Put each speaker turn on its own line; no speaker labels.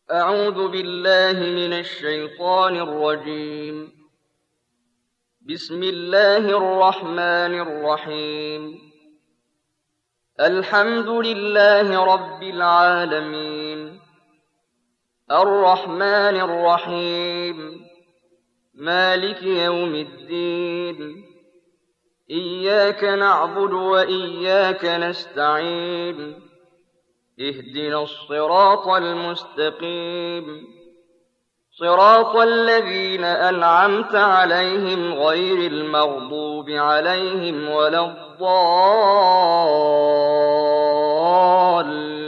أعوذ بالله من الشيطان الرجيم. بسم الله الرحمن الرحيم. الحمد لله رب العالمين، الرحمن الرحيم، مالك يوم الدين. إياك نعبد وإياك نستعين. اهدنا الصراط المستقيم، صراط الذين أنعمت عليهم غير المغضوب عليهم ولا الضالين.